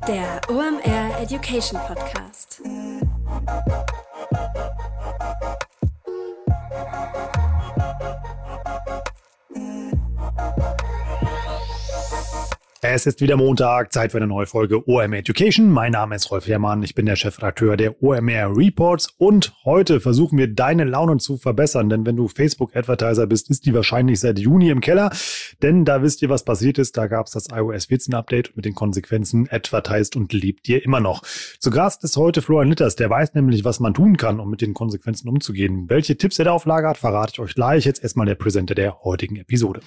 Der OMR Education Podcast. Es ist wieder Montag, Zeit für eine neue Folge OMR Education. Mein Name ist Rolf Herrmann, ich bin der Chefredakteur der OMR Reports und heute versuchen wir deine Laune zu verbessern, denn wenn du Facebook-Advertiser bist, ist die wahrscheinlich seit Juni im Keller, denn da wisst ihr, was passiert ist. Da gab es das iOS 14 Update und mit den Konsequenzen advertised und lebt ihr immer noch. Zu Gast ist heute Florian Litters, der weiß nämlich, was man tun kann, um mit den Konsequenzen umzugehen. Welche Tipps er da auf Lager hat, verrate ich euch gleich. Jetzt erstmal der Presenter der heutigen Episode.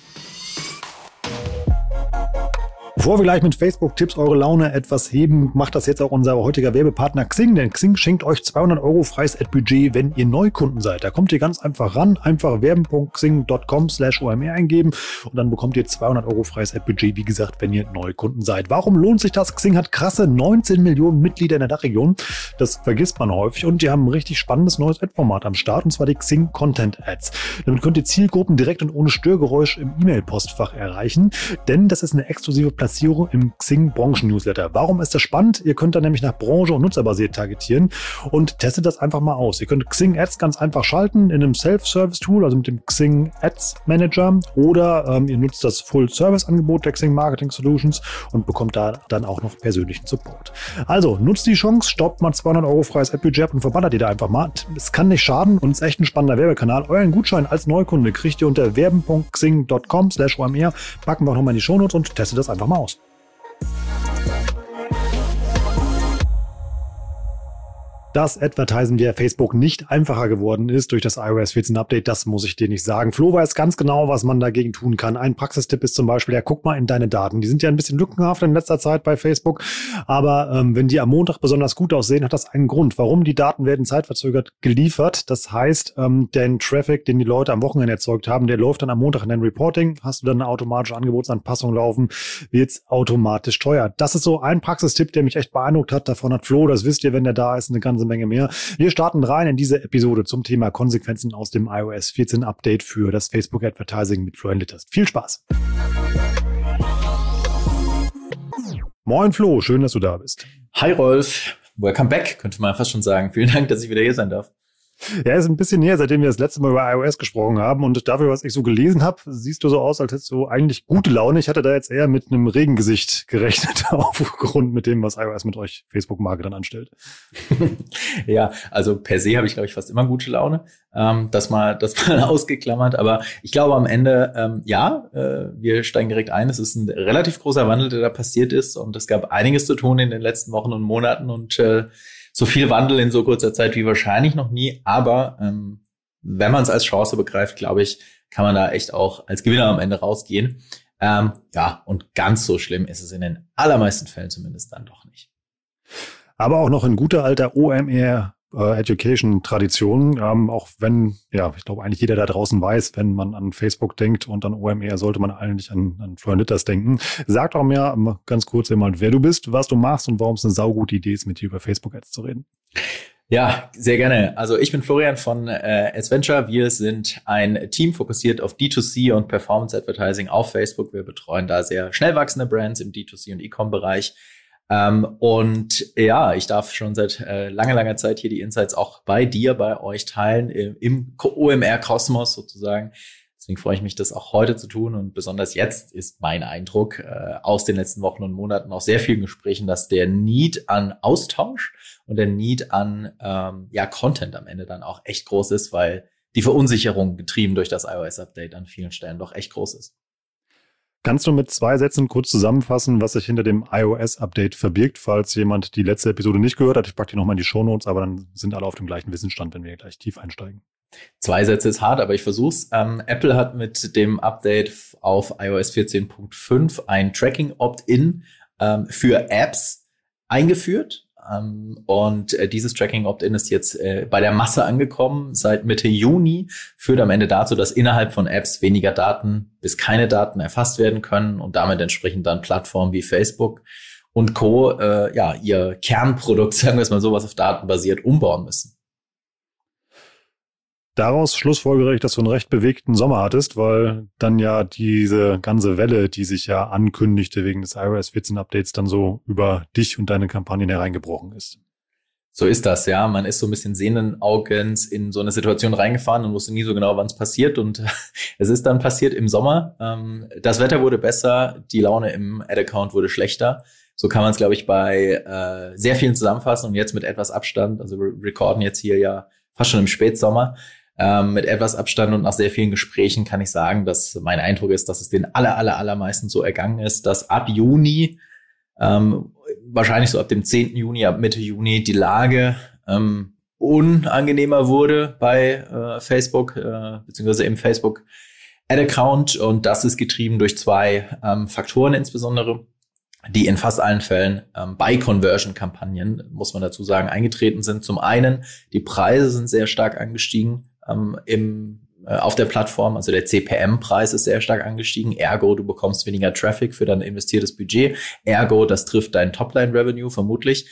Bevor wir gleich mit Facebook-Tipps eure Laune etwas heben, macht das jetzt auch unser heutiger Werbepartner Xing, denn Xing schenkt euch 200 € freies Ad-Budget, wenn ihr Neukunden seid. Da kommt ihr ganz einfach ran, einfach werben.xing.com/OMR eingeben und dann bekommt ihr 200 € freies Ad-Budget, wie gesagt, wenn ihr Neukunden seid. Warum lohnt sich das? Xing hat krasse 19 Millionen Mitglieder in der Dachregion. Das vergisst man häufig und die haben ein richtig spannendes neues Ad-Format am Start, und zwar die Xing Content Ads. Damit könnt ihr Zielgruppen direkt und ohne Störgeräusch im E-Mail-Postfach erreichen, denn das ist eine exklusive Platzierung im Xing-Branchen-Newsletter. Warum ist das spannend? Ihr könnt da nämlich nach Branche und nutzerbasiert targetieren und testet das einfach mal aus. Ihr könnt Xing Ads ganz einfach schalten in einem Self-Service-Tool, also mit dem Xing Ads Manager, oder ihr nutzt das Full-Service-Angebot der Xing Marketing Solutions und bekommt da dann auch noch persönlichen Support. Also nutzt die Chance, stoppt mal 200 € freies Ad-Budget und verballert ihr da einfach mal. Es kann nicht schaden und ist echt ein spannender Werbekanal. Euren Gutschein als Neukunde kriegt ihr unter werben.xing.com/OMR. Packen wir auch nochmal in die Shownotes und testet das einfach mal aus. Dass Advertisen via Facebook nicht einfacher geworden ist durch das iOS 14 Update, das muss ich dir nicht sagen. Flo weiß ganz genau, was man dagegen tun kann. Ein Praxistipp ist zum Beispiel, ja, guck mal in deine Daten. Die sind ja ein bisschen lückenhaft in letzter Zeit bei Facebook, aber wenn die am Montag besonders gut aussehen, hat das einen Grund. Warum? Die Daten werden zeitverzögert geliefert. Das heißt, den Traffic, den die Leute am Wochenende erzeugt haben, der läuft dann am Montag in dein Reporting. Hast du dann eine automatische Angebotsanpassung laufen, wird's automatisch teuer. Das ist so ein Praxistipp, der mich echt beeindruckt hat. Davon hat Flo, das wisst ihr, wenn der da ist, eine ganze Menge mehr. Wir starten rein in diese Episode zum Thema Konsequenzen aus dem iOS 14 Update für das Facebook Advertising mit Florian Litters. Viel Spaß! Moin Flo, schön, dass du da bist. Hi Rolf, welcome back, könnte man fast schon sagen. Vielen Dank, dass ich wieder hier sein darf. Ja, ist ein bisschen näher, seitdem wir das letzte Mal über iOS gesprochen haben. Und dafür, was ich so gelesen habe, siehst du so aus, als hättest du eigentlich gute Laune. Ich hatte da jetzt eher mit einem Regengesicht gerechnet, aufgrund mit dem, was iOS mit euch Facebook-Marketern anstellt. Ja, also per se habe ich, glaube ich, fast immer gute Laune. Das mal ausgeklammert. Aber ich glaube am Ende, wir steigen direkt ein. Es ist ein relativ großer Wandel, der da passiert ist. Und es gab einiges zu tun in den letzten Wochen und Monaten. Und so viel Wandel in so kurzer Zeit wie wahrscheinlich noch nie. Aber wenn man es als Chance begreift, glaube ich, kann man da echt auch als Gewinner am Ende rausgehen. Und ganz so schlimm ist es in den allermeisten Fällen zumindest dann doch nicht. Aber auch noch in guter alter OMR Education-Tradition, auch wenn, ja, ich glaube eigentlich jeder da draußen weiß, wenn man an Facebook denkt und an OMR, sollte man eigentlich an Florian Litters denken. Sag doch mir ganz kurz jemand, wer du bist, was du machst und warum es eine saugute Idee ist, mit dir über Facebook-Ads zu reden. Ja, sehr gerne. Also ich bin Florian von Adventure. Wir sind ein Team fokussiert auf D2C und Performance Advertising auf Facebook. Wir betreuen da sehr schnell wachsende Brands im D2C und E-Com-Bereich. Und ja, ich darf schon seit langer Zeit hier die Insights auch bei euch teilen, im OMR-Kosmos sozusagen. Deswegen freue ich mich, das auch heute zu tun. Und besonders jetzt ist mein Eindruck aus den letzten Wochen und Monaten, aus sehr vielen Gesprächen, dass der Need an Austausch und der Need an Content am Ende dann auch echt groß ist, weil die Verunsicherung getrieben durch das iOS-Update an vielen Stellen doch echt groß ist. Kannst du mit 2 Sätzen kurz zusammenfassen, was sich hinter dem iOS-Update verbirgt, falls jemand die letzte Episode nicht gehört hat? Ich packe die nochmal in die Shownotes, aber dann sind alle auf dem gleichen Wissensstand, wenn wir gleich tief einsteigen. 2 Sätze ist hart, aber ich versuch's. Apple hat mit dem Update auf iOS 14.5 ein Tracking-Opt-in für Apps eingeführt. Und dieses Tracking Opt-in ist jetzt bei der Masse angekommen seit Mitte Juni, führt am Ende dazu, dass innerhalb von Apps weniger Daten bis keine Daten erfasst werden können und damit entsprechend dann Plattformen wie Facebook und Co. Ihr Kernprodukt, sagen wir es mal so, was auf Daten basiert, umbauen müssen. daraus schlussfolgere ich, dass du einen recht bewegten Sommer hattest, weil dann ja diese ganze Welle, die sich ja ankündigte wegen des iOS 14 Updates, dann so über dich und deine Kampagnen hereingebrochen ist. So ist das, ja. Man ist so ein bisschen sehenden Augens in so eine Situation reingefahren und wusste nie so genau, wann es passiert. Und es ist dann passiert im Sommer. Das Wetter wurde besser, die Laune im Ad-Account wurde schlechter. So kann man es, glaube ich, bei sehr vielen zusammenfassen und jetzt mit etwas Abstand. Also wir recorden jetzt hier ja fast schon im Spätsommer. Mit etwas Abstand und nach sehr vielen Gesprächen kann ich sagen, dass mein Eindruck ist, dass es den allermeisten so ergangen ist, dass ab Juni wahrscheinlich so ab dem 10. Juni, ab Mitte Juni die Lage unangenehmer wurde bei Facebook, beziehungsweise im Facebook Ad-Account. Und das ist getrieben durch zwei Faktoren insbesondere, die in fast allen Fällen bei Conversion-Kampagnen, muss man dazu sagen, eingetreten sind. Zum einen, die Preise sind sehr stark angestiegen auf der Plattform, also der CPM-Preis ist sehr stark angestiegen, ergo du bekommst weniger Traffic für dein investiertes Budget, ergo das trifft dein Topline-Revenue vermutlich.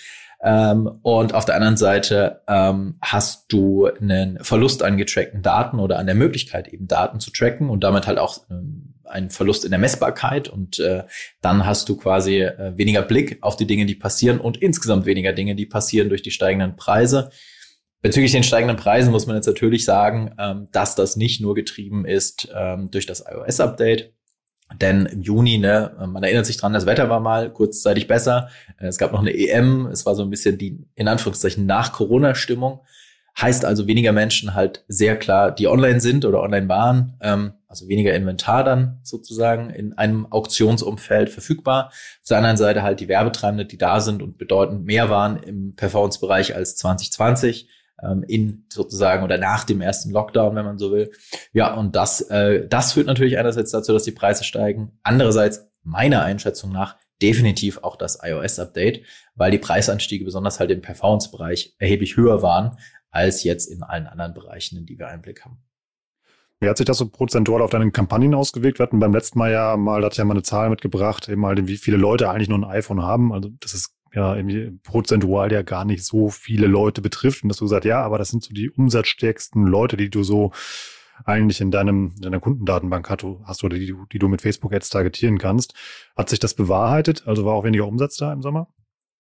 Und auf der anderen Seite hast du einen Verlust an getrackten Daten oder an der Möglichkeit eben Daten zu tracken und damit halt auch einen Verlust in der Messbarkeit und dann hast du quasi weniger Blick auf die Dinge, die passieren und insgesamt weniger Dinge, die passieren durch die steigenden Preise. Bezüglich den steigenden Preisen muss man jetzt natürlich sagen, dass das nicht nur getrieben ist durch das iOS-Update. Denn im Juni, man erinnert sich dran, das Wetter war mal kurzzeitig besser. Es gab noch eine EM. Es war so ein bisschen die, in Anführungszeichen, Nach-Corona-Stimmung. Heißt also weniger Menschen halt sehr klar, die online sind oder online waren. Also weniger Inventar dann sozusagen in einem Auktionsumfeld verfügbar. Auf der anderen Seite halt die Werbetreibenden, die da sind und bedeutend mehr waren im Performance-Bereich als 2020. In sozusagen oder nach dem ersten Lockdown, wenn man so will. Ja, und das führt natürlich einerseits dazu, dass die Preise steigen. Andererseits, meiner Einschätzung nach, definitiv auch das iOS-Update, weil die Preisanstiege besonders halt im Performance-Bereich erheblich höher waren als jetzt in allen anderen Bereichen, in die wir Einblick haben. Wie hat sich das so prozentual auf deine Kampagnen ausgewirkt? Wir hatten beim letzten Mal da hat ja mal eine Zahl mitgebracht, eben mal, wie viele Leute eigentlich nur ein iPhone haben. Also das ist ja irgendwie prozentual ja gar nicht so viele Leute betrifft. Und dass du sagst, ja, aber das sind so die umsatzstärksten Leute, die du so eigentlich in deiner Kundendatenbank hast oder die du mit Facebook-Ads targetieren kannst. Hat sich das bewahrheitet? Also war auch weniger Umsatz da im Sommer?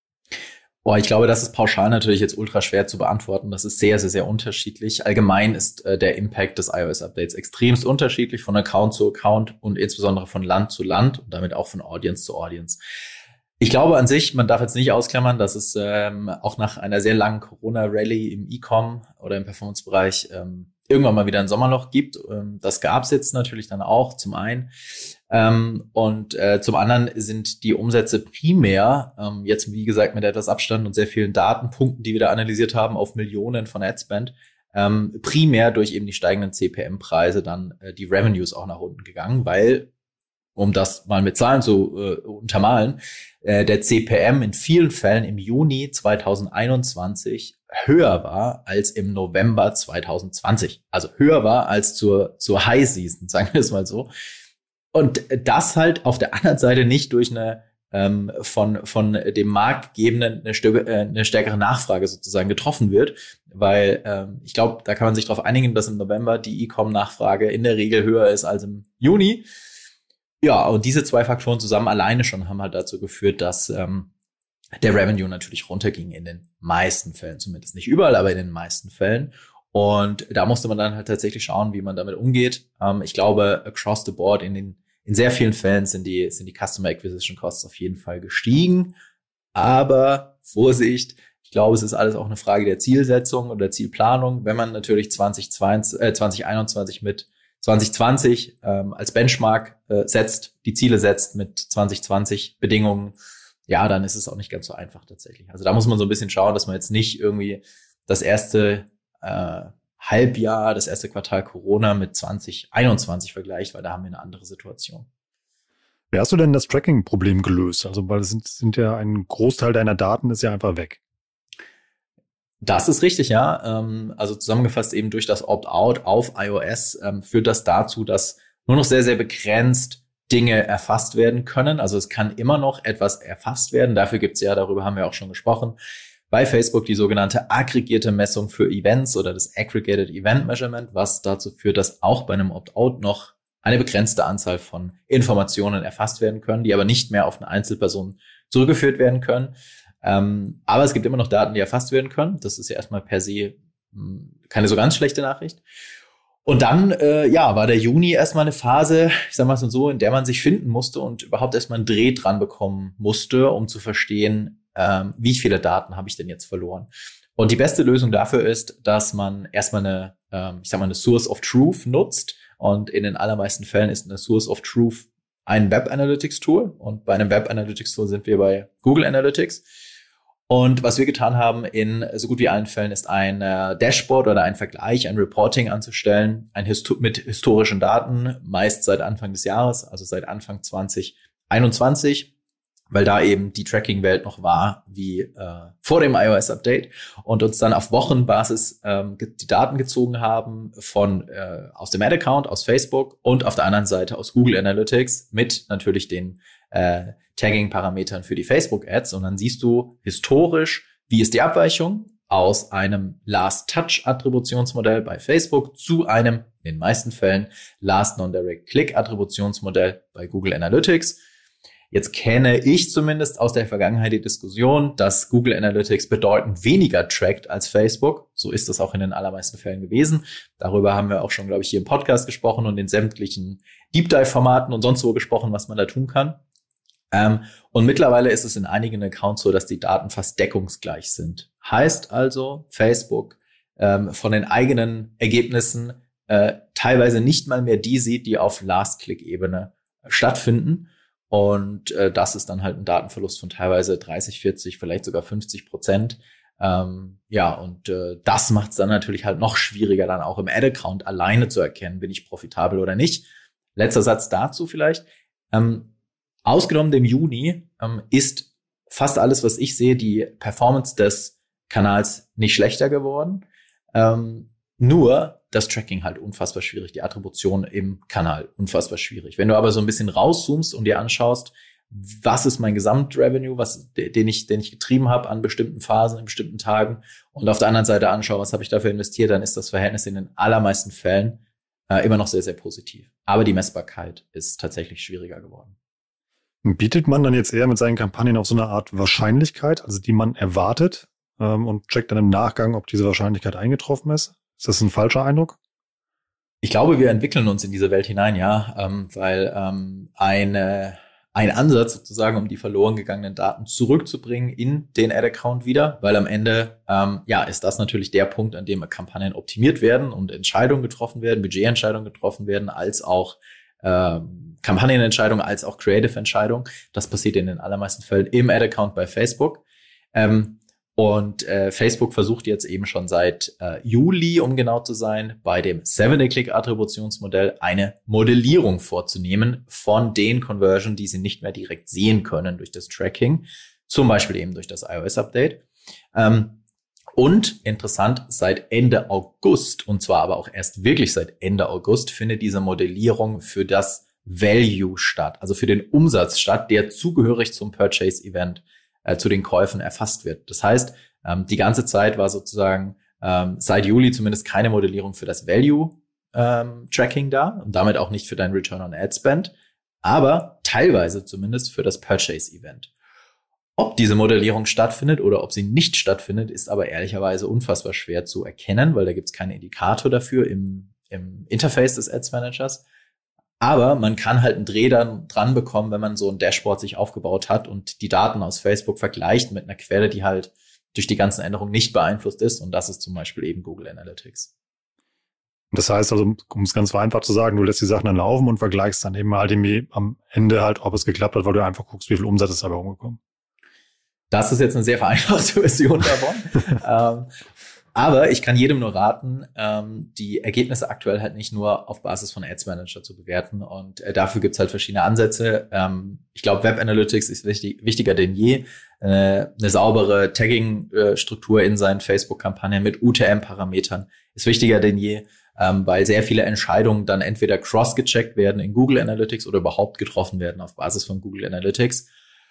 Ich glaube, das ist pauschal natürlich jetzt ultra schwer zu beantworten. Das ist sehr, sehr, sehr unterschiedlich. Allgemein ist der Impact des iOS-Updates extremst unterschiedlich von Account zu Account und insbesondere von Land zu Land und damit auch von Audience zu Audience. Ich glaube an sich, man darf jetzt nicht ausklammern, dass es auch nach einer sehr langen Corona-Rallye im E-Com oder im Performance-Bereich irgendwann mal wieder ein Sommerloch gibt. Das gab es jetzt natürlich dann auch zum einen. Und zum anderen sind die Umsätze primär, jetzt wie gesagt mit etwas Abstand und sehr vielen Datenpunkten, die wir da analysiert haben, auf Millionen von Adspend, primär durch eben die steigenden CPM-Preise dann die Revenues auch nach unten gegangen, weil, um das mal mit Zahlen zu untermalen, der CPM in vielen Fällen im Juni 2021 höher war als im November 2020. Also höher war als zur High Season, sagen wir es mal so. Und das halt auf der anderen Seite nicht durch eine von dem Markt gegebenen eine stärkere Nachfrage sozusagen getroffen wird, weil ich glaube, da kann man sich darauf einigen, dass im November die E-Com-Nachfrage in der Regel höher ist als im Juni. Ja, und diese zwei Faktoren zusammen alleine schon haben halt dazu geführt, dass der Revenue natürlich runterging in den meisten Fällen, zumindest nicht überall, aber in den meisten Fällen. Und da musste man dann halt tatsächlich schauen, wie man damit umgeht. Ich glaube, across the board in sehr vielen Fällen sind die Customer Acquisition Costs auf jeden Fall gestiegen. Aber Vorsicht, ich glaube, es ist alles auch eine Frage der Zielsetzung oder Zielplanung. Wenn man natürlich 2021 mit 2020 als Benchmark die Ziele setzt mit 2020 Bedingungen, ja, dann ist es auch nicht ganz so einfach tatsächlich. Also da muss man so ein bisschen schauen, dass man jetzt nicht irgendwie das erste Halbjahr, das erste Quartal Corona mit 2021 vergleicht, weil da haben wir eine andere Situation. Wie hast du denn das Tracking-Problem gelöst? Also, weil es sind ja ein Großteil deiner Daten ist ja einfach weg. Das ist richtig, ja. Also zusammengefasst eben durch das Opt-out auf iOS führt das dazu, dass nur noch sehr, sehr begrenzt Dinge erfasst werden können. Also es kann immer noch etwas erfasst werden. Dafür gibt es ja, darüber haben wir auch schon gesprochen, bei Facebook die sogenannte aggregierte Messung für Events oder das Aggregated Event Measurement, was dazu führt, dass auch bei einem Opt-out noch eine begrenzte Anzahl von Informationen erfasst werden können, die aber nicht mehr auf eine Einzelperson zurückgeführt werden können. Aber es gibt immer noch Daten, die erfasst werden können. Das ist ja erstmal per se keine so ganz schlechte Nachricht. Und dann, war der Juni erstmal eine Phase, ich sag mal so, in der man sich finden musste und überhaupt erstmal einen Dreh dran bekommen musste, um zu verstehen, wie viele Daten habe ich denn jetzt verloren. Und die beste Lösung dafür ist, dass man erstmal eine Source of Truth nutzt. Und in den allermeisten Fällen ist eine Source of Truth ein Web Analytics Tool. Und bei einem Web Analytics Tool sind wir bei Google Analytics. Und was wir getan haben in so gut wie allen Fällen ist ein Dashboard oder ein Vergleich, ein Reporting anzustellen, mit historischen Daten, meist seit Anfang des Jahres, also seit Anfang 2021, weil da eben die Tracking-Welt noch war wie vor dem iOS-Update und uns dann auf Wochenbasis die Daten gezogen haben aus dem Ad-Account, aus Facebook und auf der anderen Seite aus Google Analytics mit natürlich den Tagging-Parametern für die Facebook-Ads. Und dann siehst du historisch, wie ist die Abweichung aus einem Last-Touch-Attributionsmodell bei Facebook zu einem, in den meisten Fällen, Last-Non-Direct-Click-Attributionsmodell bei Google Analytics. Jetzt kenne ich zumindest aus der Vergangenheit die Diskussion, dass Google Analytics bedeutend weniger trackt als Facebook. So ist das auch in den allermeisten Fällen gewesen. Darüber haben wir auch schon, glaube ich, hier im Podcast gesprochen und in sämtlichen Deep Dive-Formaten und sonst wo gesprochen, was man da tun kann. Und mittlerweile ist es in einigen Accounts so, dass die Daten fast deckungsgleich sind. Heißt also, Facebook von den eigenen Ergebnissen teilweise nicht mal mehr die sieht, die auf Last-Click-Ebene stattfinden. Und das ist dann halt ein Datenverlust von teilweise 30, 40, vielleicht sogar 50%. Das macht es dann natürlich halt noch schwieriger, dann auch im Ad-Account alleine zu erkennen, bin ich profitabel oder nicht. Letzter Satz dazu vielleicht. Ausgenommen dem Juni ist fast alles, was ich sehe, die Performance des Kanals nicht schlechter geworden. Nur das Tracking halt unfassbar schwierig, die Attribution im Kanal unfassbar schwierig. Wenn du aber so ein bisschen rauszoomst und dir anschaust, was ist mein Gesamtrevenue, den ich getrieben habe an bestimmten Phasen, in bestimmten Tagen und auf der anderen Seite anschaue, was habe ich dafür investiert, dann ist das Verhältnis in den allermeisten Fällen immer noch sehr, sehr positiv. Aber die Messbarkeit ist tatsächlich schwieriger geworden. Bietet man dann jetzt eher mit seinen Kampagnen auf so eine Art Wahrscheinlichkeit, also die man erwartet, und checkt dann im Nachgang, ob diese Wahrscheinlichkeit eingetroffen ist? Ist das ein falscher Eindruck? Ich glaube, wir entwickeln uns in diese Welt hinein, weil ein Ansatz sozusagen, um die verloren gegangenen Daten zurückzubringen in den Ad-Account wieder, weil am Ende ist das natürlich der Punkt, an dem Kampagnen optimiert werden und Entscheidungen getroffen werden, Budgetentscheidungen getroffen werden, als auch Kampagnenentscheidungen, als auch Creative-Entscheidungen. Das passiert in den allermeisten Fällen im Ad-Account bei Facebook. Facebook versucht jetzt eben schon seit Juli, um genau zu sein, bei dem 7-Day-Click-Attributionsmodell eine Modellierung vorzunehmen von den Conversion, die sie nicht mehr direkt sehen können durch das Tracking, zum Beispiel eben durch das iOS-Update. Und interessant, seit Ende August, und zwar aber auch erst wirklich seit Ende August, findet diese Modellierung für das Value statt, also für den Umsatz statt, der zugehörig zum Purchase-Event zu den Käufen erfasst wird. Das heißt, die ganze Zeit war sozusagen seit Juli zumindest keine Modellierung für das Value-Tracking da und damit auch nicht für dein Return on Ad Spend, aber teilweise zumindest für das Purchase-Event. Ob diese Modellierung stattfindet oder ob sie nicht stattfindet, ist aber ehrlicherweise unfassbar schwer zu erkennen, weil da gibt es keinen Indikator dafür im Interface des Ads Managers. Aber man kann halt einen Dreh dann dran bekommen, wenn man so ein Dashboard sich aufgebaut hat und die Daten aus Facebook vergleicht mit einer Quelle, die halt durch die ganzen Änderungen nicht beeinflusst ist. Und das ist zum Beispiel eben Google Analytics. Das heißt also, um es ganz vereinfacht zu sagen, du lässt die Sachen dann laufen und vergleichst dann eben halt irgendwie am Ende halt, ob es geklappt hat, weil du einfach guckst, wie viel Umsatz ist dabei rumgekommen. Das ist jetzt eine sehr vereinfachte Version davon. Aber ich kann jedem nur raten, die Ergebnisse aktuell halt nicht nur auf Basis von Ads Manager zu bewerten. Und dafür gibt's halt verschiedene Ansätze. Ich glaube, Web Analytics ist wichtiger denn je. Eine saubere Tagging-Struktur in seinen Facebook-Kampagnen mit UTM-Parametern ist wichtiger denn je, weil sehr viele Entscheidungen dann entweder cross-gecheckt werden in Google Analytics oder überhaupt getroffen werden auf Basis von Google Analytics.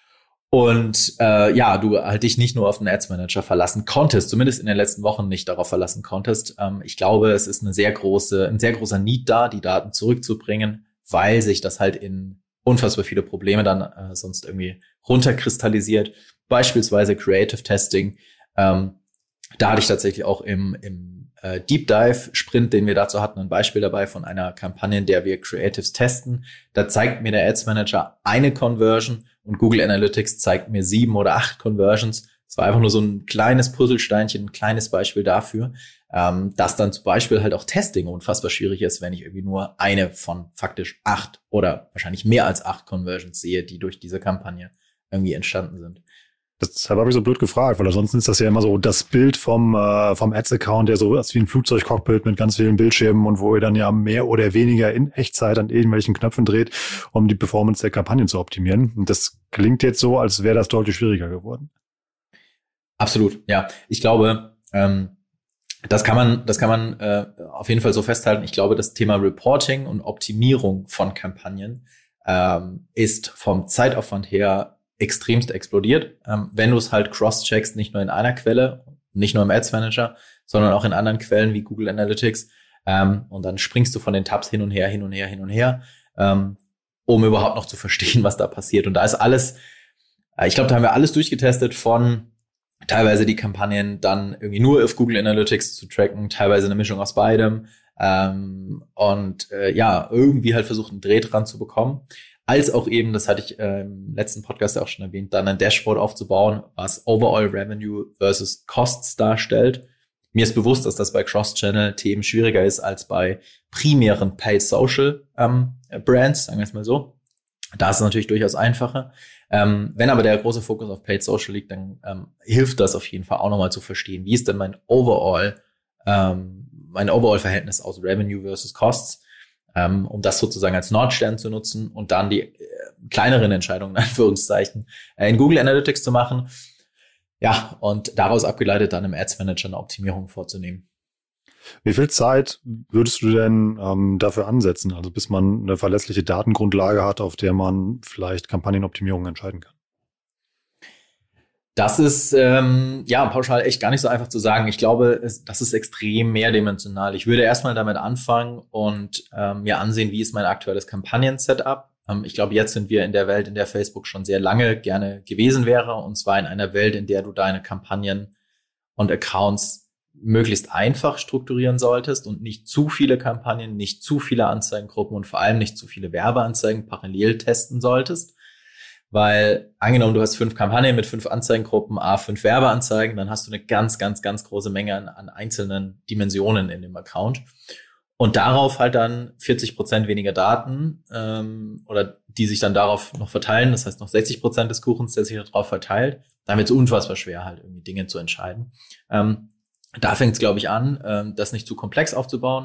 Und du halt dich nicht nur auf den Ads Manager verlassen konntest, zumindest in den letzten Wochen nicht darauf verlassen konntest. Ich glaube, es ist ein sehr großer Need da, die Daten zurückzubringen, weil sich das halt in unfassbar viele Probleme dann sonst irgendwie runterkristallisiert. Beispielsweise Creative Testing. Da hatte ich tatsächlich auch im Deep Dive Sprint, den wir dazu hatten, ein Beispiel dabei von einer Kampagne, in der wir Creatives testen. Da zeigt mir der Ads Manager eine Conversion und Google Analytics zeigt mir 7 oder 8 Conversions. Das war einfach nur so ein kleines Puzzlesteinchen, ein kleines Beispiel dafür, dass dann zum Beispiel halt auch Testing unfassbar schwierig ist, wenn ich irgendwie nur eine von faktisch 8 oder wahrscheinlich mehr als 8 Conversions sehe, die durch diese Kampagne irgendwie entstanden sind. Deshalb habe ich so blöd gefragt, weil ansonsten ist das ja immer so das Bild vom Ads-Account, der so ist wie ein Flugzeugcockpit mit ganz vielen Bildschirmen und wo ihr dann ja mehr oder weniger in Echtzeit an irgendwelchen Knöpfen dreht, um die Performance der Kampagnen zu optimieren. Und das klingt jetzt so, als wäre das deutlich schwieriger geworden. Absolut, ja. Ich glaube, das kann man auf jeden Fall so festhalten. Ich glaube, das Thema Reporting und Optimierung von Kampagnen ist vom Zeitaufwand her extremst explodiert. Wenn du es halt cross-checkst, nicht nur in einer Quelle, nicht nur im Ads Manager, sondern auch in anderen Quellen wie Google Analytics. Und dann springst du von den Tabs hin und her, um überhaupt noch zu verstehen, was da passiert. Und da ist alles, ich glaube, da haben wir alles durchgetestet, von teilweise die Kampagnen dann irgendwie nur auf Google Analytics zu tracken, teilweise eine Mischung aus beidem. Irgendwie halt versucht, einen Dreh dran zu bekommen. Als auch eben, das hatte ich im letzten Podcast auch schon erwähnt, dann ein Dashboard aufzubauen, was Overall Revenue versus Costs darstellt. Mir ist bewusst, dass das bei Cross-Channel-Themen schwieriger ist als bei primären Paid-Social Brands, sagen wir es mal so. Da ist es natürlich durchaus einfacher. Wenn aber der große Fokus auf Paid-Social liegt, dann hilft das auf jeden Fall auch nochmal zu verstehen, wie ist denn mein Overall-Verhältnis aus Revenue versus Costs, um das sozusagen als Nordstern zu nutzen und dann die kleineren Entscheidungen, in Anführungszeichen, in Google Analytics zu machen. Ja, und daraus abgeleitet dann im Ads Manager eine Optimierung vorzunehmen. Wie viel Zeit würdest du denn dafür ansetzen, also bis man eine verlässliche Datengrundlage hat, auf der man vielleicht Kampagnenoptimierungen entscheiden kann? Das ist pauschal echt gar nicht so einfach zu sagen. Ich glaube, das ist extrem mehrdimensional. Ich würde erstmal damit anfangen und mir ansehen, wie ist mein aktuelles Kampagnen-Setup. Ich glaube, jetzt sind wir in der Welt, in der Facebook schon sehr lange gerne gewesen wäre, und zwar in einer Welt, in der du deine Kampagnen und Accounts möglichst einfach strukturieren solltest und nicht zu viele Kampagnen, nicht zu viele Anzeigengruppen und vor allem nicht zu viele Werbeanzeigen parallel testen solltest. Weil angenommen, du hast 5 Kampagnen mit 5 Anzeigengruppen, 5 Werbeanzeigen, dann hast du eine ganz, ganz, ganz große Menge an einzelnen Dimensionen in dem Account. Und darauf halt dann 40% weniger Daten oder die sich dann darauf noch verteilen. Das heißt noch 60% des Kuchens, der sich darauf verteilt. Dann wird es unfassbar schwer, halt irgendwie Dinge zu entscheiden. Da fängt es, glaube ich, an, das nicht zu komplex aufzubauen.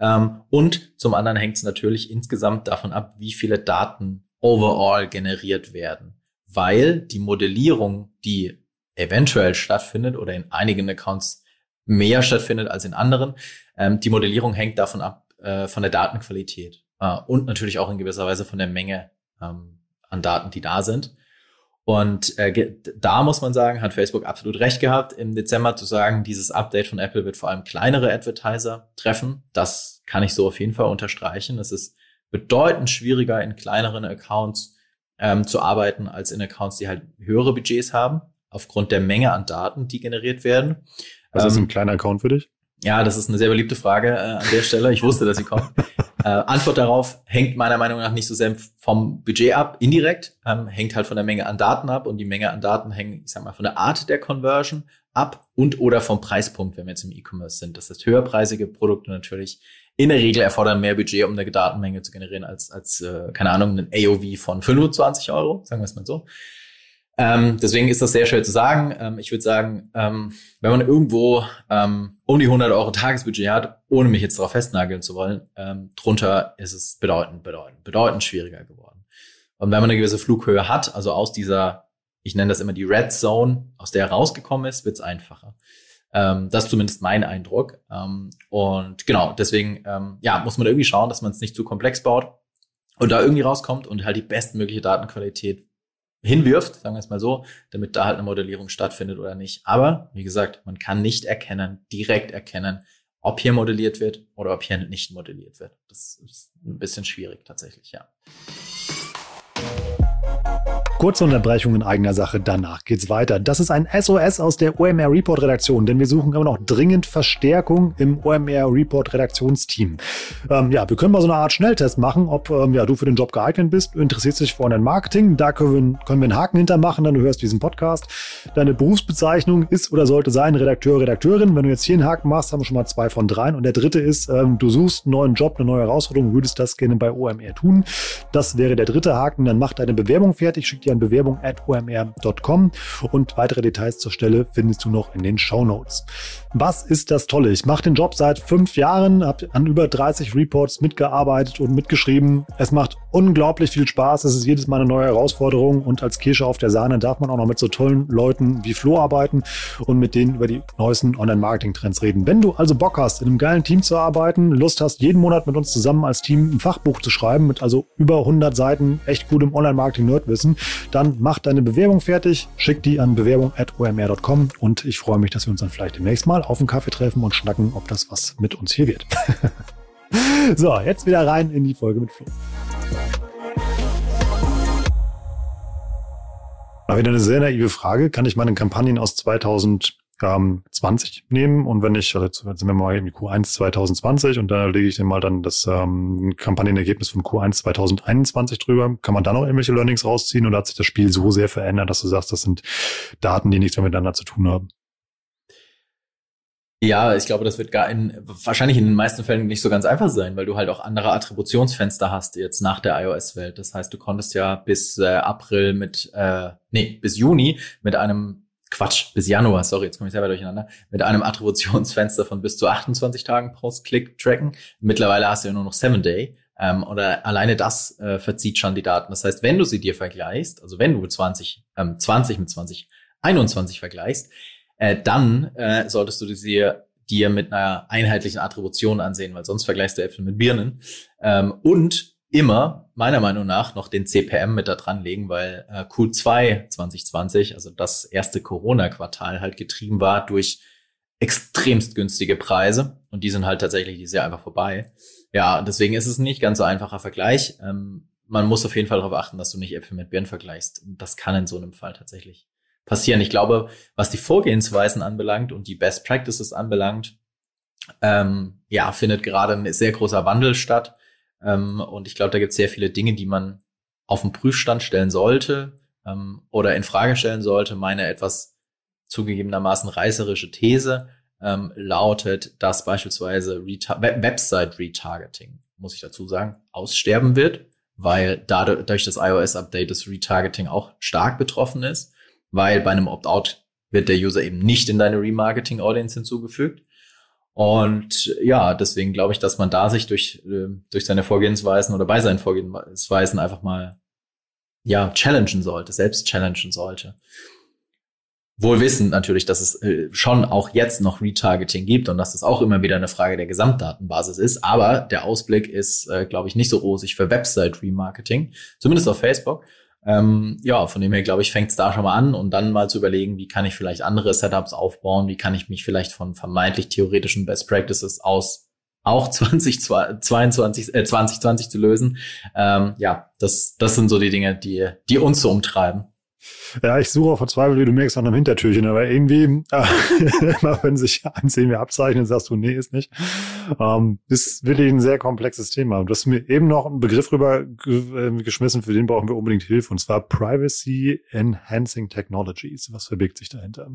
Und zum anderen hängt es natürlich insgesamt davon ab, wie viele Daten overall generiert werden. Weil die Modellierung, die eventuell stattfindet oder in einigen Accounts mehr stattfindet als in anderen, die Modellierung hängt davon ab, von der Datenqualität und natürlich auch in gewisser Weise von der Menge an Daten, die da sind. Und da muss man sagen, hat Facebook absolut recht gehabt, im Dezember zu sagen, dieses Update von Apple wird vor allem kleinere Advertiser treffen. Das kann ich so auf jeden Fall unterstreichen. Es ist bedeutend schwieriger, in kleineren Accounts zu arbeiten, als in Accounts, die halt höhere Budgets haben, aufgrund der Menge an Daten, die generiert werden. Was ist ein kleiner Account für dich? Ja, das ist eine sehr beliebte Frage an der Stelle. Ich wusste, dass sie kommt. Antwort darauf hängt meiner Meinung nach nicht so sehr vom Budget ab, indirekt, hängt halt von der Menge an Daten ab, und die Menge an Daten hängt, ich sag mal, von der Art der Conversion ab und oder vom Preispunkt, wenn wir jetzt im E-Commerce sind. Das heißt, höherpreisige Produkte natürlich in der Regel erfordern mehr Budget, um eine Datenmenge zu generieren, als keine Ahnung, ein AOV von 25 €, sagen wir es mal so. Deswegen ist das sehr schwer zu sagen. Ich würde sagen, wenn man irgendwo um die 100 € Tagesbudget hat, ohne mich jetzt darauf festnageln zu wollen, drunter ist es bedeutend schwieriger geworden. Und wenn man eine gewisse Flughöhe hat, also aus dieser, ich nenne das immer die Red Zone, aus der rausgekommen ist, wird es einfacher. Das ist zumindest mein Eindruck. Und genau, deswegen muss man irgendwie schauen, dass man es nicht zu komplex baut und da irgendwie rauskommt und halt die bestmögliche Datenqualität hinwirft, sagen wir es mal so, damit da halt eine Modellierung stattfindet oder nicht. Aber, wie gesagt, man kann nicht direkt erkennen, ob hier modelliert wird oder ob hier nicht modelliert wird. Das ist ein bisschen schwierig tatsächlich, ja. Kurze Unterbrechung in eigener Sache, danach geht's weiter. Das ist ein SOS aus der OMR Report Redaktion, denn wir suchen immer noch dringend Verstärkung im OMR Report Redaktionsteam. Wir können mal so eine Art Schnelltest machen, ob du für den Job geeignet bist. Du interessierst dich für Online-Marketing, da können wir einen Haken hintermachen, dann du hörst diesen Podcast. Deine Berufsbezeichnung ist oder sollte sein Redakteur, Redakteurin. Wenn du jetzt hier einen Haken machst, haben wir schon mal 2 von 3. Und der dritte ist, du suchst einen neuen Job, eine neue Herausforderung, würdest das gerne bei OMR tun. Das wäre der dritte Haken. Dann mach deine Bewerbung fertig, schick dir an bewerbung@omr.com und weitere Details zur Stelle findest du noch in den Shownotes. Was ist das Tolle? Ich mache den Job seit 5 Jahren, habe an über 30 Reports mitgearbeitet und mitgeschrieben. Es macht unglaublich viel Spaß. Es ist jedes Mal eine neue Herausforderung und als Kirsche auf der Sahne darf man auch noch mit so tollen Leuten wie Flo arbeiten und mit denen über die neuesten Online-Marketing-Trends reden. Wenn du also Bock hast, in einem geilen Team zu arbeiten, Lust hast, jeden Monat mit uns zusammen als Team ein Fachbuch zu schreiben, mit also über 100 Seiten echt gutem Online-Marketing-Nerdwissen, dann mach deine Bewerbung fertig, schick die an bewerbung@omr.com und ich freue mich, dass wir uns dann vielleicht demnächst mal auf einen Kaffee treffen und schnacken, ob das was mit uns hier wird. So, jetzt wieder rein in die Folge mit Flo. Mal wieder eine sehr naive Frage. Kann ich meine Kampagnen aus 2020 nehmen und wenn ich, jetzt sind wir mal in Q1 2020 und da lege ich dann mal dann das Kampagnenergebnis von Q1 2021 drüber. Kann man da noch irgendwelche Learnings rausziehen oder hat sich das Spiel so sehr verändert, dass du sagst, das sind Daten, die nichts mehr miteinander zu tun haben? Ja, ich glaube, das wird wahrscheinlich in den meisten Fällen nicht so ganz einfach sein, weil du halt auch andere Attributionsfenster hast jetzt nach der iOS-Welt. Das heißt, du konntest ja bis bis Juni mit einem bis Januar, sorry, jetzt komme ich selber durcheinander, mit einem Attributionsfenster von bis zu 28 Tagen Post-Click tracken. Mittlerweile hast du ja nur noch 7-Day. Oder alleine das verzieht schon die Daten. Das heißt, wenn du sie dir vergleichst, also wenn du 20 mit 2021 vergleichst, dann solltest du dir mit einer einheitlichen Attribution ansehen, weil sonst vergleichst du Äpfel mit Birnen. Und immer, meiner Meinung nach, noch den CPM mit da dran legen, weil Q2 2020, also das erste Corona-Quartal, halt getrieben war durch extremst günstige Preise. Und die sind halt tatsächlich dieses Jahr einfach vorbei. Ja, deswegen ist es nicht ganz so einfacher Vergleich. Man muss auf jeden Fall darauf achten, dass du nicht Äpfel mit Birnen vergleichst. Und das kann in so einem Fall tatsächlich passieren. Ich glaube, was die Vorgehensweisen anbelangt und die Best Practices anbelangt, findet gerade ein sehr großer Wandel statt. Und ich glaube, da gibt es sehr viele Dinge, die man auf den Prüfstand stellen sollte oder in Frage stellen sollte. Meine etwas zugegebenermaßen reißerische These lautet, dass beispielsweise Website-Retargeting, muss ich dazu sagen, aussterben wird, weil dadurch das iOS-Update das Retargeting auch stark betroffen ist. Weil bei einem Opt-out wird der User eben nicht in deine Remarketing-Audience hinzugefügt. Und ja, deswegen glaube ich, dass man da sich durch seine Vorgehensweisen oder bei seinen Vorgehensweisen einfach mal selbst challengen sollte. Wohl wissend natürlich, dass es schon auch jetzt noch Retargeting gibt und dass das auch immer wieder eine Frage der Gesamtdatenbasis ist. Aber der Ausblick ist, glaube ich, nicht so rosig für Website-Remarketing, zumindest auf Facebook. Von dem her, glaube ich, fängt es da schon mal an und dann mal zu überlegen, wie kann ich vielleicht andere Setups aufbauen, wie kann ich mich vielleicht von vermeintlich theoretischen Best Practices aus auch 2020 zu lösen. Das sind so die Dinge, die uns so umtreiben. Ja, ich suche auch verzweifelt, wie du merkst, nach einem Hintertürchen, aber irgendwie, immer wenn sich eins irgendwie abzeichnet, sagst du, nee, ist nicht. Ist wirklich ein sehr komplexes Thema. Du hast mir eben noch einen Begriff rüber geschmissen, für den brauchen wir unbedingt Hilfe, und zwar Privacy Enhancing Technologies. Was verbirgt sich dahinter?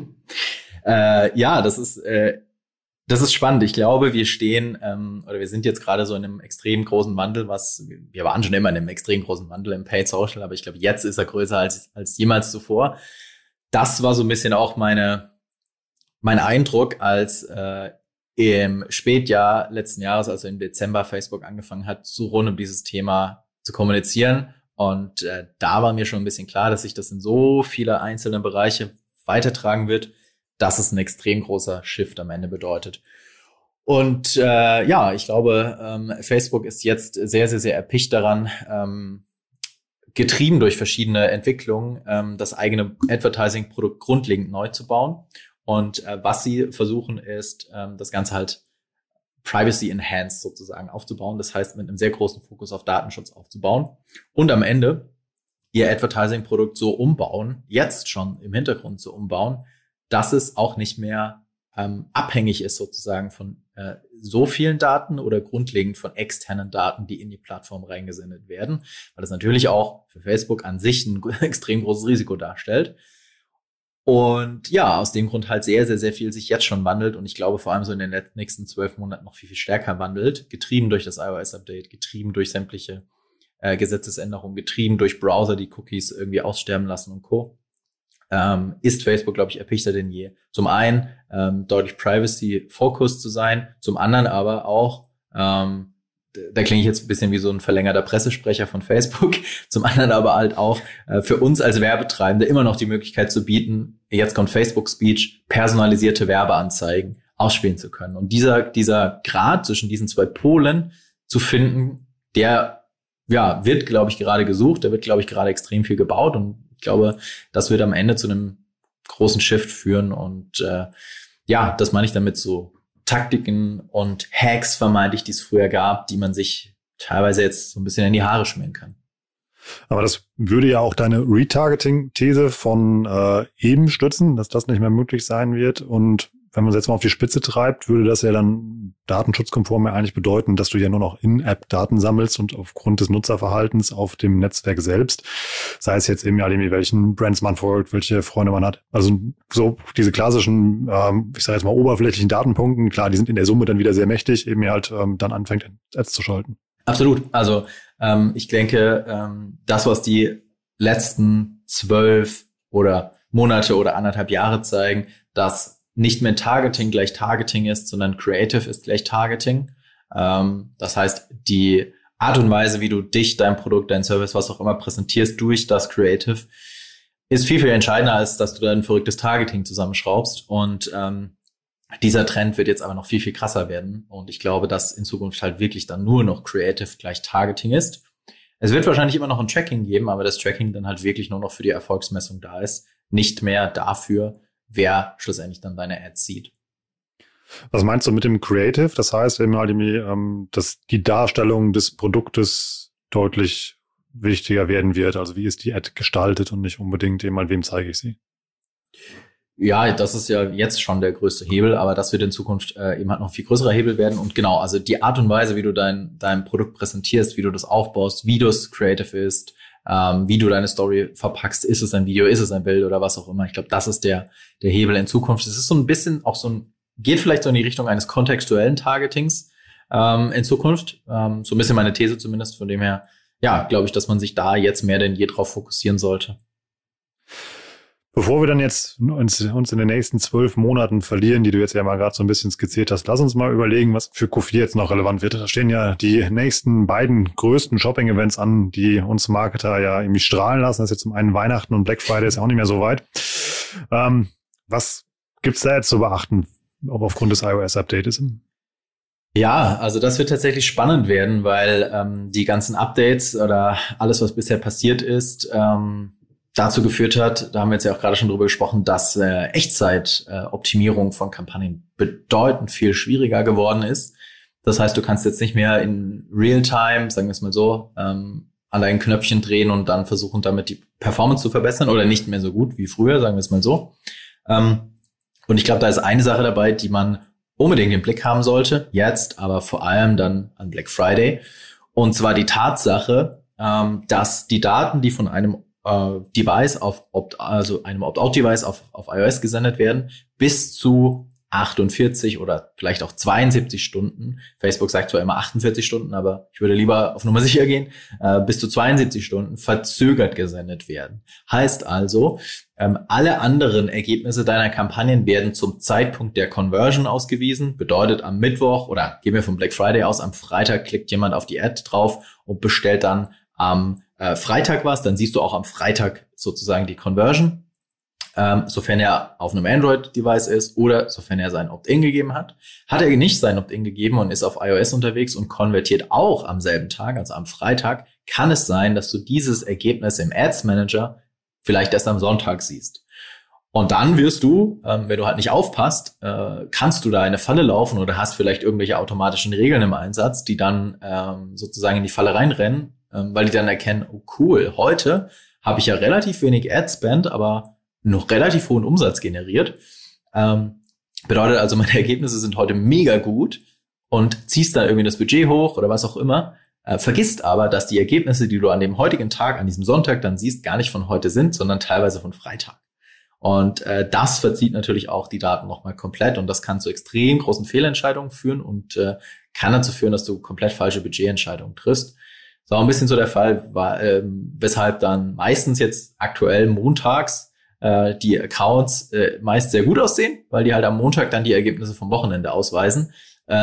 Das ist spannend. Ich glaube, wir sind jetzt gerade so in einem extrem großen Wandel, wir waren schon immer in einem extrem großen Wandel im Paid Social, aber ich glaube, jetzt ist er größer als jemals zuvor. Das war so ein bisschen auch mein Eindruck, als im Spätjahr letzten Jahres, also im Dezember, Facebook angefangen hat, so rund um dieses Thema zu kommunizieren. Und da war mir schon ein bisschen klar, dass sich das in so viele einzelne Bereiche weitertragen wird, dass es ein extrem großer Shift am Ende bedeutet. Und ich glaube, Facebook ist jetzt sehr, sehr, sehr erpicht daran, getrieben durch verschiedene Entwicklungen, das eigene Advertising-Produkt grundlegend neu zu bauen. Und was sie versuchen, ist, das Ganze halt privacy-enhanced sozusagen aufzubauen. Das heißt, mit einem sehr großen Fokus auf Datenschutz aufzubauen. Und am Ende ihr Advertising-Produkt so umbauen, jetzt schon im Hintergrund so umbauen, dass es auch nicht mehr abhängig ist sozusagen von so vielen Daten oder grundlegend von externen Daten, die in die Plattform reingesendet werden, weil das natürlich auch für Facebook an sich ein extrem großes Risiko darstellt. Und ja, aus dem Grund halt sehr, sehr, sehr viel sich jetzt schon wandelt und ich glaube vor allem so in den nächsten 12 Monaten noch viel, viel stärker wandelt, getrieben durch das iOS-Update, getrieben durch sämtliche Gesetzesänderungen, getrieben durch Browser, die Cookies irgendwie aussterben lassen und Co. Ist Facebook, glaube ich, erpichter denn je. Zum einen deutlich Privacy-Focused zu sein, zum anderen aber auch, da klinge ich jetzt ein bisschen wie so ein verlängerter Pressesprecher von Facebook, zum anderen aber halt auch für uns als Werbetreibende immer noch die Möglichkeit zu bieten, jetzt kommt Facebook Speech, personalisierte Werbeanzeigen ausspielen zu können. Und dieser Grad zwischen diesen zwei Polen zu finden, der wird, glaube ich, gerade gesucht, da wird, glaube ich, gerade extrem viel gebaut und ich glaube, das wird am Ende zu einem großen Shift führen und das meine ich damit so Taktiken und Hacks vermeintlich, die es früher gab, die man sich teilweise jetzt so ein bisschen in die Haare schmieren kann. Aber das würde ja auch deine Retargeting-These von eben stützen, dass das nicht mehr möglich sein wird. Und wenn man es jetzt mal auf die Spitze treibt, würde das ja dann datenschutzkonform ja eigentlich bedeuten, dass du ja nur noch In-App-Daten sammelst und aufgrund des Nutzerverhaltens auf dem Netzwerk selbst, sei es jetzt eben ja welchen Brands man folgt, welche Freunde man hat. Also so diese klassischen, ich sage jetzt mal oberflächlichen Datenpunkten, klar, die sind in der Summe dann wieder sehr mächtig, eben halt dann anfängt, Ads zu schalten. Absolut. Also ich denke, das, was die letzten 12 oder Monate oder 1,5 Jahre zeigen, dass nicht mehr Targeting gleich Targeting ist, sondern Creative ist gleich Targeting. Das heißt, die Art und Weise, wie du dich, dein Produkt, dein Service, was auch immer präsentierst durch das Creative, ist viel, viel entscheidender, als dass du da ein verrücktes Targeting zusammenschraubst. Und dieser Trend wird jetzt aber noch viel, viel krasser werden. Und ich glaube, dass in Zukunft halt wirklich dann nur noch Creative gleich Targeting ist. Es wird wahrscheinlich immer noch ein Tracking geben, aber das Tracking dann halt wirklich nur noch für die Erfolgsmessung da ist, nicht mehr dafür, wer schlussendlich dann deine Ads sieht. Was meinst du mit dem Creative? Das heißt eben halt dass die Darstellung des Produktes deutlich wichtiger werden wird. Also wie ist die Ad gestaltet und nicht unbedingt eben halt, wem zeige ich sie? Ja, das ist ja jetzt schon der größte Hebel, aber das wird in Zukunft eben halt noch viel größerer Hebel werden. Und genau, also die Art und Weise, wie du dein Produkt präsentierst, wie du das aufbaust, wie das Creative ist, wie du deine Story verpackst, ist es ein Video, ist es ein Bild oder was auch immer. Ich glaube, das ist der Hebel in Zukunft. Es ist so ein bisschen auch geht vielleicht so in die Richtung eines kontextuellen Targetings in Zukunft. So ein bisschen meine These zumindest. Von dem her, glaube ich, dass man sich da jetzt mehr denn je drauf fokussieren sollte. Bevor wir dann jetzt uns in den nächsten 12 Monaten verlieren, die du jetzt ja mal gerade so ein bisschen skizziert hast, lass uns mal überlegen, was für Q4 jetzt noch relevant wird. Da stehen ja die nächsten beiden größten Shopping-Events an, die uns Marketer ja irgendwie strahlen lassen. Das ist jetzt zum einen Weihnachten und Black Friday ist ja auch nicht mehr so weit. Was gibt's da jetzt zu beachten, auch aufgrund des iOS-Updates? Ja, also das wird tatsächlich spannend werden, weil die ganzen Updates oder alles, was bisher passiert ist, dazu geführt hat, da haben wir jetzt ja auch gerade schon drüber gesprochen, dass Echtzeit-Optimierung von Kampagnen bedeutend viel schwieriger geworden ist. Das heißt, du kannst jetzt nicht mehr in Realtime, sagen wir es mal so, an deinen Knöpfchen drehen und dann versuchen, damit die Performance zu verbessern oder nicht mehr so gut wie früher, sagen wir es mal so. Und ich glaube, da ist eine Sache dabei, die man unbedingt im Blick haben sollte, jetzt, aber vor allem dann an Black Friday. Und zwar die Tatsache, dass die Daten, die von einem Device einem Opt-out-Device auf iOS gesendet werden, bis zu 48 oder vielleicht auch 72 Stunden. Facebook sagt zwar immer 48 Stunden, aber ich würde lieber auf Nummer sicher gehen, bis zu 72 Stunden verzögert gesendet werden. Heißt also, alle anderen Ergebnisse deiner Kampagnen werden zum Zeitpunkt der Conversion ausgewiesen. Bedeutet am Mittwoch oder gehen wir vom Black Friday aus, am Freitag klickt jemand auf die Ad drauf und bestellt dann am Freitag was, dann siehst du auch am Freitag sozusagen die Conversion. sofern er auf einem Android-Device ist oder sofern er sein Opt-in gegeben hat. Hat er nicht sein Opt-in gegeben und ist auf iOS unterwegs und konvertiert auch am selben Tag, also am Freitag, kann es sein, dass du dieses Ergebnis im Ads Manager vielleicht erst am Sonntag siehst. Und dann wirst du, wenn du halt nicht aufpasst, kannst du da in eine Falle laufen oder hast vielleicht irgendwelche automatischen Regeln im Einsatz, die dann sozusagen in die Falle reinrennen, weil die dann erkennen, oh cool, heute habe ich ja relativ wenig Ad-Spend, aber noch relativ hohen Umsatz generiert. Bedeutet also, meine Ergebnisse sind heute mega gut und ziehst dann irgendwie das Budget hoch oder was auch immer. Vergisst aber, dass die Ergebnisse, die du an dem heutigen Tag, an diesem Sonntag dann siehst, gar nicht von heute sind, sondern teilweise von Freitag. Und das verzieht natürlich auch die Daten nochmal komplett und das kann zu extrem großen Fehlentscheidungen führen und kann dazu führen, dass du komplett falsche Budgetentscheidungen triffst. Das ist auch ein bisschen so der Fall, weshalb dann meistens jetzt aktuell montags die Accounts meist sehr gut aussehen, weil die halt am Montag dann die Ergebnisse vom Wochenende ausweisen.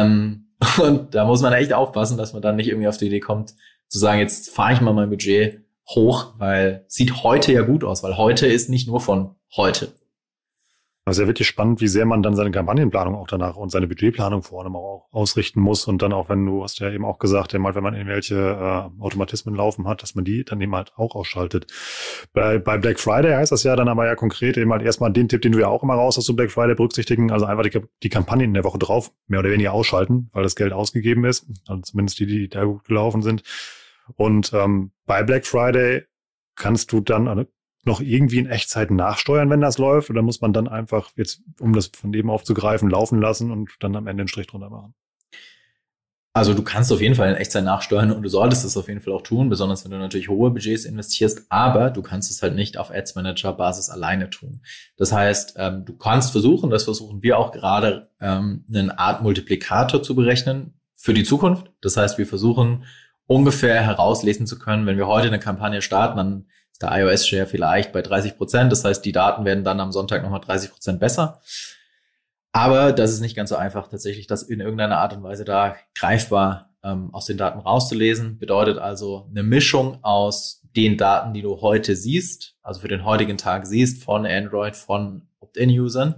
Und da muss man echt aufpassen, dass man dann nicht irgendwie auf die Idee kommt, zu sagen, jetzt fahre ich mal mein Budget hoch, weil sieht heute ja gut aus, weil heute ist nicht nur von heute. Also ja wirklich spannend, wie sehr man dann seine Kampagnenplanung auch danach und seine Budgetplanung vor allem auch ausrichten muss und dann auch, wenn du hast ja eben auch gesagt, wenn man irgendwelche Automatismen laufen hat, dass man die dann eben halt auch ausschaltet. Bei Black Friday heißt das ja dann aber ja konkret eben halt erstmal den Tipp, den du ja auch immer raus hast zu Black Friday berücksichtigen, also einfach die Kampagnen in der Woche drauf mehr oder weniger ausschalten, weil das Geld ausgegeben ist, also zumindest die da gut gelaufen sind. Und bei Black Friday kannst du dann noch irgendwie in Echtzeit nachsteuern, wenn das läuft? Oder muss man dann einfach jetzt, um das von eben aufzugreifen, laufen lassen und dann am Ende einen Strich drunter machen? Also du kannst auf jeden Fall in Echtzeit nachsteuern und du solltest es auf jeden Fall auch tun, besonders wenn du natürlich hohe Budgets investierst, aber du kannst es halt nicht auf Ads Manager Basis alleine tun. Das heißt, du kannst versuchen, das versuchen wir auch gerade, eine Art Multiplikator zu berechnen für die Zukunft. Das heißt, wir versuchen ungefähr herauslesen zu können, wenn wir heute eine Kampagne starten, dann ist der iOS-Share vielleicht bei 30%. Das heißt, die Daten werden dann am Sonntag nochmal 30% besser. Aber das ist nicht ganz so einfach, tatsächlich das in irgendeiner Art und Weise da greifbar aus den Daten rauszulesen. Bedeutet also eine Mischung aus den Daten, die du heute siehst, also für den heutigen Tag siehst, von Android, von Opt-in-Usern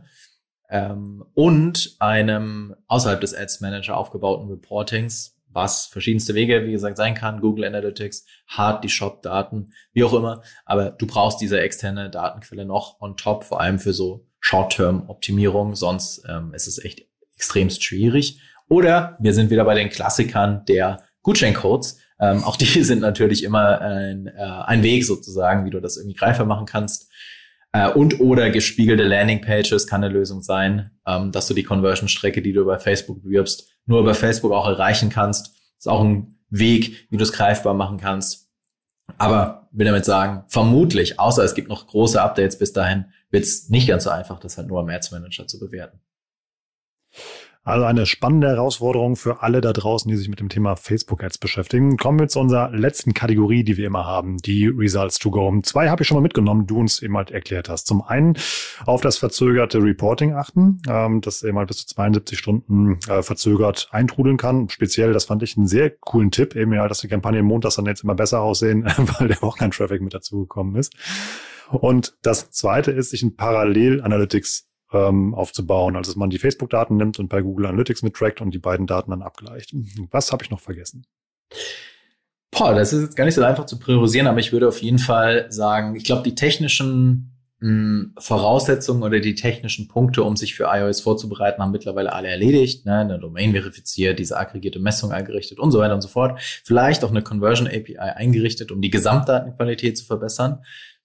und einem außerhalb des Ads Manager aufgebauten Reportings, was verschiedenste Wege, wie gesagt, sein kann, Google Analytics, die Shop-Daten, wie auch immer. Aber du brauchst diese externe Datenquelle noch on top, vor allem für so Short-Term-Optimierung, sonst ist es echt extremst schwierig. Oder wir sind wieder bei den Klassikern der Gutscheincodes. Auch die sind natürlich immer ein Weg sozusagen, wie du das irgendwie greifbar machen kannst. Oder gespiegelte Landingpages kann eine Lösung sein, dass du die Conversion-Strecke, die du über Facebook bewirbst, nur über Facebook auch erreichen kannst. Ist auch ein Weg, wie du es greifbar machen kannst. Aber will damit sagen, vermutlich, außer es gibt noch große Updates bis dahin, wird es nicht ganz so einfach, das halt nur im Ads Manager zu bewerten. Also eine spannende Herausforderung für alle da draußen, die sich mit dem Thema Facebook-Ads beschäftigen. Kommen wir zu unserer letzten Kategorie, die wir immer haben, die Results to go. 2 habe ich schon mal mitgenommen, die du uns eben halt erklärt hast. Zum einen auf das verzögerte Reporting achten, das eben halt bis zu 72 Stunden verzögert eintrudeln kann. Speziell, das fand ich einen sehr coolen Tipp, eben ja, dass die Kampagnen montags dann jetzt immer besser aussehen, weil der Wochenend-Traffic mit dazugekommen ist. Und das zweite ist, sich ein Parallel-Analytics aufzubauen, also dass man die Facebook-Daten nimmt und bei Google Analytics mittrackt und die beiden Daten dann abgleicht. Was habe ich noch vergessen? Das ist jetzt gar nicht so einfach zu priorisieren, aber ich würde auf jeden Fall sagen, ich glaube, die technischen Voraussetzungen oder die technischen Punkte, um sich für iOS vorzubereiten, haben mittlerweile alle erledigt. Ne? Eine Domain verifiziert, diese aggregierte Messung eingerichtet und so weiter und so fort. Vielleicht auch eine Conversion API eingerichtet, um die Gesamtdatenqualität zu verbessern.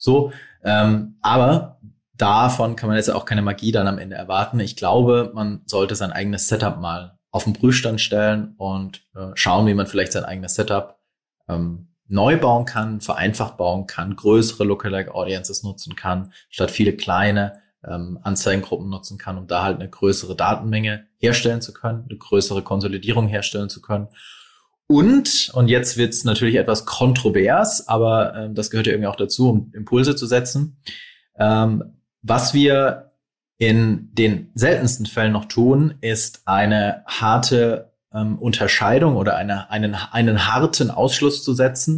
Aber davon kann man jetzt auch keine Magie dann am Ende erwarten. Ich glaube, man sollte sein eigenes Setup mal auf den Prüfstand stellen und schauen, wie man vielleicht sein eigenes Setup neu bauen kann, vereinfacht bauen kann, größere Lookalike Audiences nutzen kann, statt viele kleine Anzeigengruppen nutzen kann, um da halt eine größere Datenmenge herstellen zu können, eine größere Konsolidierung herstellen zu können. Und jetzt wird's natürlich etwas kontrovers, aber das gehört ja irgendwie auch dazu, um Impulse zu setzen. Was wir in den seltensten Fällen noch tun, ist eine harte Unterscheidung oder einen harten Ausschluss zu setzen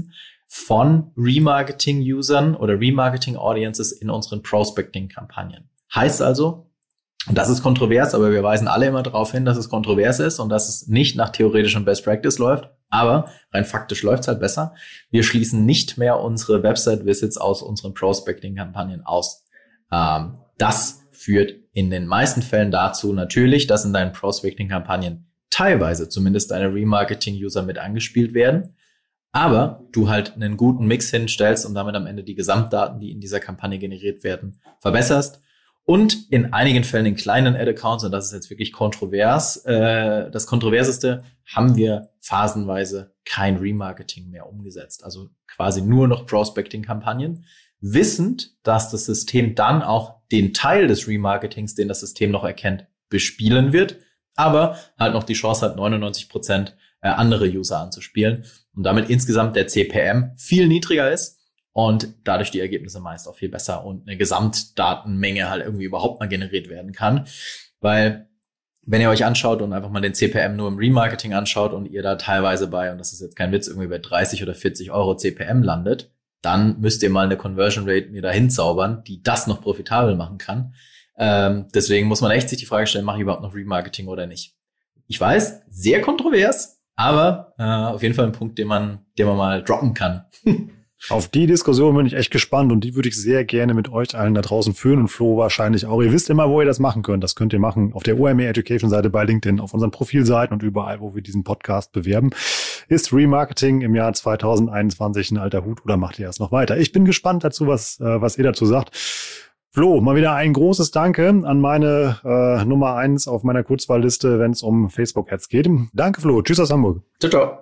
von Remarketing-Usern oder Remarketing-Audiences in unseren Prospecting-Kampagnen. Heißt also, und das ist kontrovers, aber wir weisen alle immer darauf hin, dass es kontrovers ist und dass es nicht nach theoretischem Best Practice läuft, aber rein faktisch läuft es halt besser. Wir schließen nicht mehr unsere Website-Visits aus unseren Prospecting-Kampagnen aus. Das führt in den meisten Fällen dazu natürlich, dass in deinen Prospecting-Kampagnen teilweise zumindest deine Remarketing-User mit angespielt werden, aber du halt einen guten Mix hinstellst und damit am Ende die Gesamtdaten, die in dieser Kampagne generiert werden, verbesserst. Und in einigen Fällen in kleinen Ad-Accounts, und das ist jetzt wirklich kontrovers, das Kontroverseste, haben wir phasenweise kein Remarketing mehr umgesetzt. Also quasi nur noch Prospecting-Kampagnen, wissend, dass das System dann auch den Teil des Remarketings, den das System noch erkennt, bespielen wird, aber halt noch die Chance hat, 99% andere User anzuspielen und damit insgesamt der CPM viel niedriger ist. Und dadurch die Ergebnisse meist auch viel besser und eine Gesamtdatenmenge halt irgendwie überhaupt mal generiert werden kann. Weil, wenn ihr euch anschaut und einfach mal den CPM nur im Remarketing anschaut und ihr da teilweise bei, und das ist jetzt kein Witz, irgendwie bei 30 oder 40 Euro CPM landet, dann müsst ihr mal eine Conversion Rate mir da hinzaubern, die das noch profitabel machen kann. Deswegen muss man echt sich die Frage stellen, mache ich überhaupt noch Remarketing oder nicht? Ich weiß, sehr kontrovers, aber auf jeden Fall ein Punkt, den man mal droppen kann. Auf die Diskussion bin ich echt gespannt und die würde ich sehr gerne mit euch allen da draußen führen und Flo wahrscheinlich auch. Ihr wisst immer, wo ihr das machen könnt. Das könnt ihr machen auf der OMR Education Seite bei LinkedIn, auf unseren Profilseiten und überall, wo wir diesen Podcast bewerben. Ist Remarketing im Jahr 2021 ein alter Hut oder macht ihr das noch weiter? Ich bin gespannt dazu, was ihr dazu sagt. Flo, mal wieder ein großes Danke an meine Nummer 1 auf meiner Kurzwahlliste, wenn es um Facebook-Ads geht. Danke, Flo. Tschüss aus Hamburg. Ciao, ciao.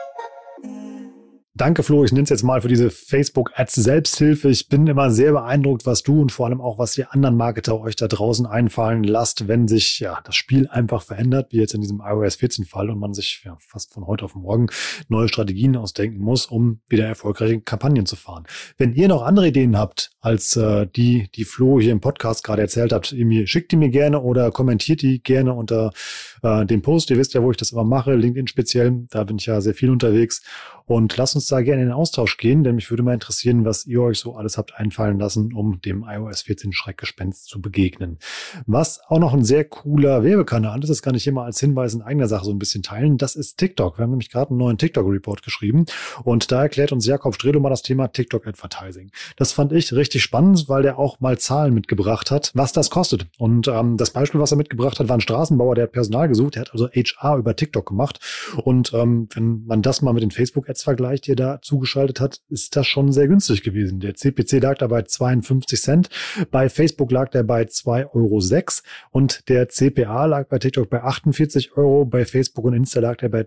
Danke, Flo. Ich nenne es jetzt mal für diese Facebook-Ads-Selbsthilfe. Ich bin immer sehr beeindruckt, was du und vor allem auch, was ihr anderen Marketer euch da draußen einfallen lasst, wenn sich das Spiel einfach verändert, wie jetzt in diesem iOS 14-Fall und man sich fast von heute auf morgen neue Strategien ausdenken muss, um wieder erfolgreiche Kampagnen zu fahren. Wenn ihr noch andere Ideen habt, als die Flo hier im Podcast gerade erzählt hat, schickt die mir gerne oder kommentiert die gerne unter dem Post. Ihr wisst ja, wo ich das immer mache, LinkedIn speziell. Da bin ich ja sehr viel unterwegs. Und lasst uns da gerne in den Austausch gehen, denn mich würde mal interessieren, was ihr euch so alles habt einfallen lassen, um dem iOS 14 Schreckgespenst zu begegnen. Was auch noch ein sehr cooler Werbekanal ist, das kann ich hier mal als Hinweis in eigener Sache so ein bisschen teilen, das ist TikTok. Wir haben nämlich gerade einen neuen TikTok-Report geschrieben und da erklärt uns Jakob Strelo mal das Thema TikTok-Advertising. Das fand ich richtig spannend, weil der auch mal Zahlen mitgebracht hat, was das kostet. Und das Beispiel, was er mitgebracht hat, war ein Straßenbauer, der hat Personal gesucht, der hat also HR über TikTok gemacht. Und wenn man das mal mit den Facebook-Ads vergleicht, die er da zugeschaltet hat, ist das schon sehr günstig gewesen. Der CPC lag da bei 52 Cent, bei Facebook lag der bei 2,06 Euro und der CPA lag bei TikTok bei 48 Euro, bei Facebook und Insta lag der bei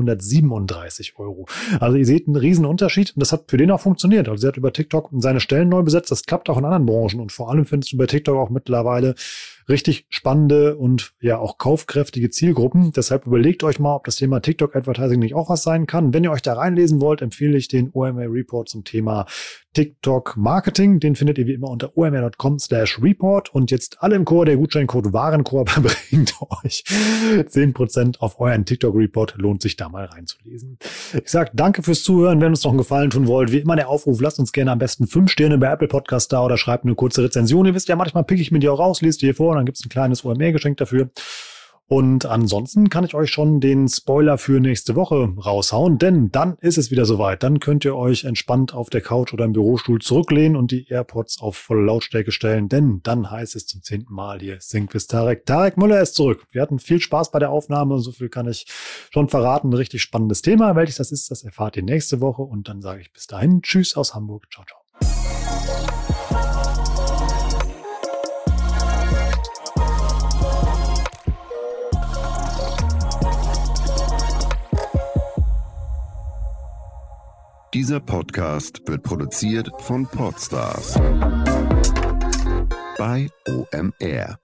337 Euro. Also ihr seht einen riesen Unterschied und das hat für den auch funktioniert. Also er hat über TikTok seine Stellen neu besetzt, das klappt auch in anderen Branchen und vor allem findest du bei TikTok auch mittlerweile richtig spannende und ja auch kaufkräftige Zielgruppen. Deshalb überlegt euch mal, ob das Thema TikTok-Advertising nicht auch was sein kann. Wenn ihr euch da reinlesen wollt, empfehle ich den OMR-Report zum Thema TikTok-Marketing. Den findet ihr wie immer unter omr.com/report. Und jetzt alle im Chor, der Gutscheincode Warenkorb bringt euch 10% auf euren TikTok-Report. Lohnt sich da mal reinzulesen. Ich sage danke fürs Zuhören. Wenn ihr uns noch einen Gefallen tun wollt, wie immer der Aufruf, lasst uns gerne am besten 5 Sterne bei Apple Podcast da oder schreibt eine kurze Rezension. Ihr wisst ja, manchmal pick ich mir die auch raus, lest die hier vor und dann gibt es ein kleines OMR-Geschenk dafür. Und ansonsten kann ich euch schon den Spoiler für nächste Woche raushauen, denn dann ist es wieder soweit. Dann könnt ihr euch entspannt auf der Couch oder im Bürostuhl zurücklehnen und die AirPods auf volle Lautstärke stellen, denn dann heißt es zum 10. Mal hier Sync with Tarek. Tarek Müller ist zurück. Wir hatten viel Spaß bei der Aufnahme und so viel kann ich schon verraten. Ein richtig spannendes Thema. Welches das ist, das erfahrt ihr nächste Woche und dann sage ich bis dahin Tschüss aus Hamburg. Ciao, ciao. Dieser Podcast wird produziert von Podstars bei OMR.